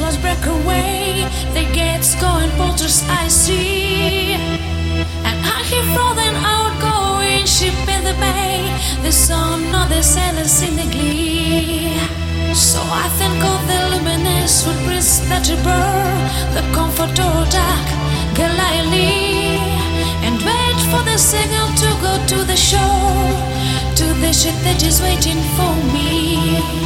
clouds break away, the gates going porters I see. And I hear frozen outgoing ship in the bay, the sound of the sailors in the glee. So I think of the luminous footprints that burn the comforter dark Galilee, and wait for the signal to go to the shore, to the ship that is waiting for me.